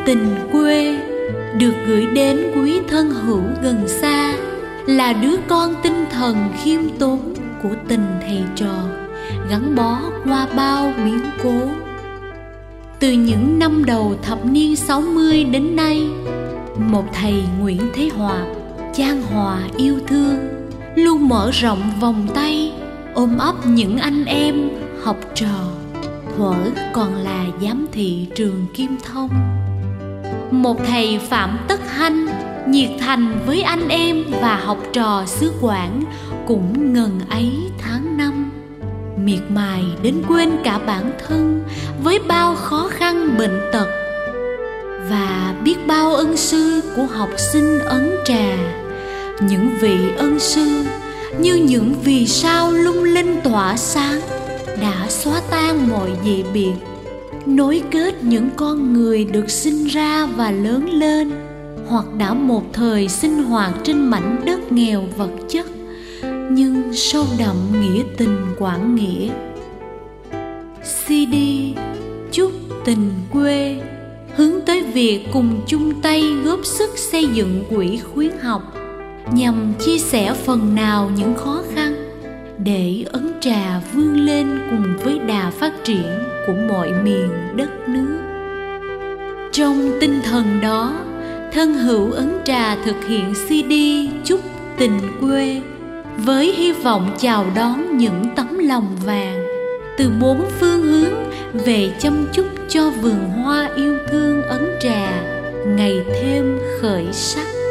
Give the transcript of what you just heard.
tình quê được gửi đến quý thân hữu gần xa, là đứa con tinh thần khiêm tốn của tình thầy trò, gắn bó qua bao biến cố. Từ những năm đầu thập niên 60 đến nay, một thầy Nguyễn Thế Hoạt chan hòa yêu thương, luôn mở rộng vòng tay ôm ấp những anh em học trò thuở còn là giám thị trường Kim Thông. Một thầy Phạm Tất Hanh nhiệt thành với anh em và học trò xứ Quảng cũng ngần ấy tháng năm, miệt mài đến quên cả bản thân với bao khó khăn bệnh tật, và biết bao ân sư của học sinh Ấn Trà. Những vị ân sư như những vì sao lung linh tỏa sáng, đã xóa tan mọi dị biệt, nối kết những con người được sinh ra và lớn lên, hoặc đã một thời sinh hoạt trên mảnh đất nghèo vật chất nhưng sâu đậm nghĩa tình Quảng Nghĩa. CD Chúc Tình Quê hướng tới việc cùng chung tay góp sức xây dựng quỹ khuyến học, nhằm chia sẻ phần nào những khó khăn để Ấn Trà vươn lên cùng với đà phát triển của mọi miền đất nước. Trong tinh thần đó, thân hữu Ấn Trà thực hiện CD Chúc Tình Quê với hy vọng chào đón những tấm lòng vàng từ bốn phương hướng về chăm chút cho vườn hoa yêu thương Ấn Trà ngày thêm khởi sắc.